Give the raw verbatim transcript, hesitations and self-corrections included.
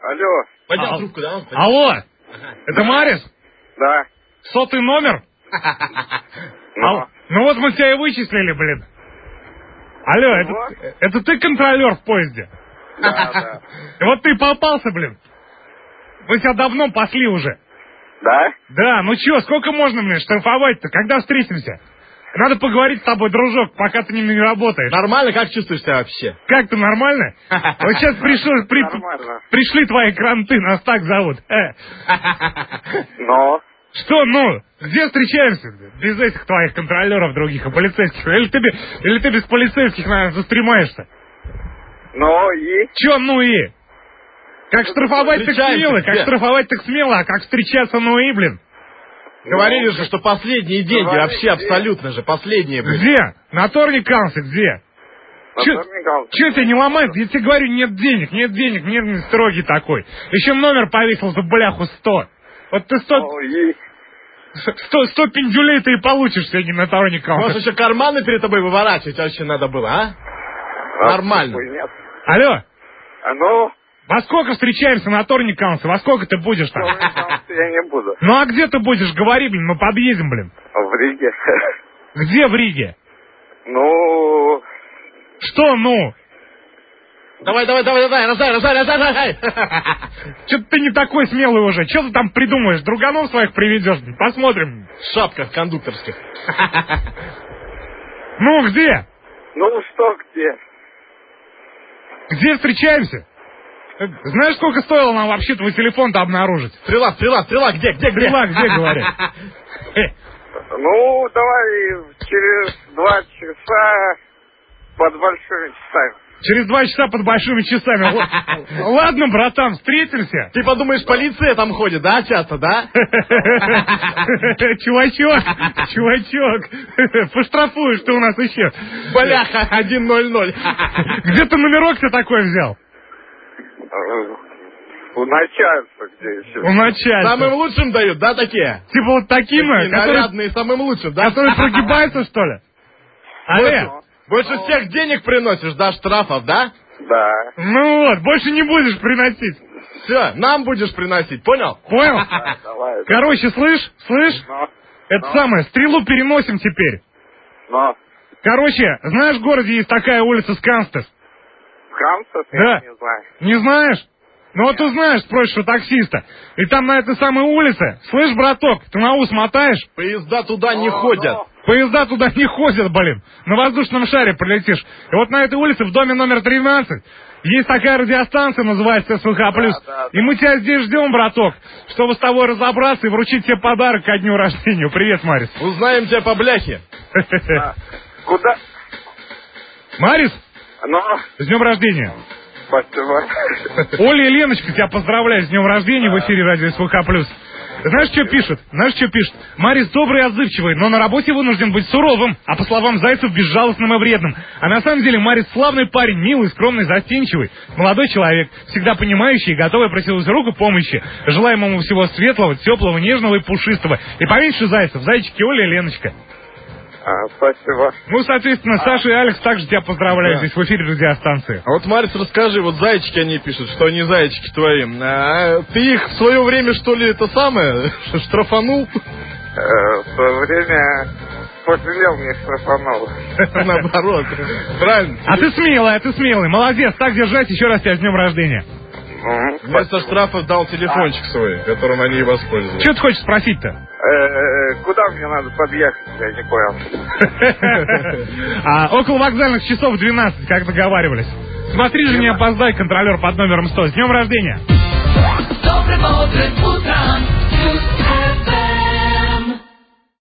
Алло. Поднял трубку, да? Он Алло, ага. Это Марис? Да. Сотый номер? Ну. Ну вот мы тебя и вычислили, блин. Алло, это, это ты контролер в поезде? Да, да. Вот ты попался, блин. Мы тебя давно пасли уже. Да? Да, ну чё, сколько можно, блин, штрафовать-то? Когда встретимся? Надо поговорить с тобой, дружок, пока ты не работаешь. Нормально, как чувствуешь себя вообще? Как ты, нормально? Вот сейчас пришел, при, пришли твои кранты, нас так зовут. Э. Но? Что, ну? Где встречаемся? Без этих твоих контролеров других и полицейских. Или ты, или ты без полицейских, наверное, застремаешься? Ну и? Чё, ну и? Как штрафовать так смело, как штрафовать так смело, а как встречаться, ну и, блин. Говорили же, что последние деньги, Говорили, вообще абсолютно же, последние были. Где? На Торникаунсе, где? Чё тебя не ломает? Я тебе говорю, нет денег, нет денег, нет, строгий такой. Еще номер повесил за бляху сто. Вот ты сто... Сто, сто пиндюлей ты и получишь сегодня на Торникаунсе. Может, еще карманы перед тобой выворачивать вообще надо было, а? а Нормально. Алло. А ну? Во сколько встречаемся на Торникаунсе? Во сколько ты будешь там? Я не буду. Ну а где ты будешь? Говори, блин, мы подъедем, блин. В Риге. Где в Риге? Ну... Что ну? Давай, давай, давай, давай, раздай, раздай, раздай, раздай. Что-то ты не такой смелый уже. Что ты там придумаешь? Друганов своих приведешь? Посмотрим. В шапках кондукторских. Ну, где? Ну, что где? Где встречаемся? Знаешь, сколько стоило нам вообще твой телефон-то обнаружить? Стрела, стрела, стрела, где, где, где? Стрела, где, говорят? Ну, давай через два часа под большими часами. Через два часа под большими часами. Ладно, братан, встретимся. Ты подумаешь, полиция там ходит, да, часто, да? Чувачок, чувачок, поштрафуешь ты у нас еще. Бляха, один ноль ноль. Где ты номерок ты такой взял? У начальства где еще? У начальства. Самым лучшим дают, да, такие? Типа вот таким, такие которые... нарядные, самым лучшим, да? Которые прогибаются, что ли? Алло. Больше всех денег приносишь, да, штрафов, да? Да. Ну вот, больше не будешь приносить. Все, нам будешь приносить, понял? Понял? Да, давай. Короче, слышь, слышь? Но. Это Но. самое, стрелу переносим теперь. Но. Короче, знаешь, в городе есть такая улица Сканстес? Сканстес? Да. Я не знаю. Не знаешь? Ну вот узнаешь, спросишь у таксиста. И там на этой самой улице, слышь, браток, ты на ус мотаешь? Поезда туда не Но, ходят. но. Поезда туда не ходят, блин. На воздушном шаре пролетишь. И вот на этой улице, в доме номер тринадцать, есть такая радиостанция, называется СВХ+. Да, да, и мы тебя здесь ждем, браток, чтобы с тобой разобраться и вручить тебе подарок ко дню рождения. Привет, Марис. Узнаем тебя по бляхе. А, куда? Марис, Ну, с днем рождения. спасибо. Оля и Леночка, тебя поздравляю с днем рождения в эфире радио СВХ+. Знаешь, что пишут? Знаешь, что пишут? Марис добрый и отзывчивый, но на работе вынужден быть суровым, а по словам Зайцев, безжалостным и вредным. А на самом деле Марис славный парень, милый, скромный, застенчивый, молодой человек, всегда понимающий и готовый протянуть руку помощи. Желаем ему всего светлого, теплого, нежного и пушистого. И поменьше Зайцев, зайчики Оля и Леночка. А, спасибо. Ну, соответственно, Саша и Алекс также тебя поздравляют Да. здесь в эфире радиостанции. А вот, Марис, расскажи, вот зайчики они пишут, что они зайчики твои. А ты их в свое время, что ли, это самое, штрафанул? Э, в свое время пожалел, мне штрафанул. Наоборот. Правильно. А ты смелый, а ты смелый, молодец, так держать, еще раз тебя с днем рождения. Вместо штрафа дал телефончик свой, которым они и воспользовались. Что ты хочешь спросить-то? Э, Куда мне надо подъехать, я не понял. А около вокзальных часов двенадцать, как договаривались. Смотри же, не опоздай, контролер под номером сто. С днем рождения! Добрым, бодрым утром.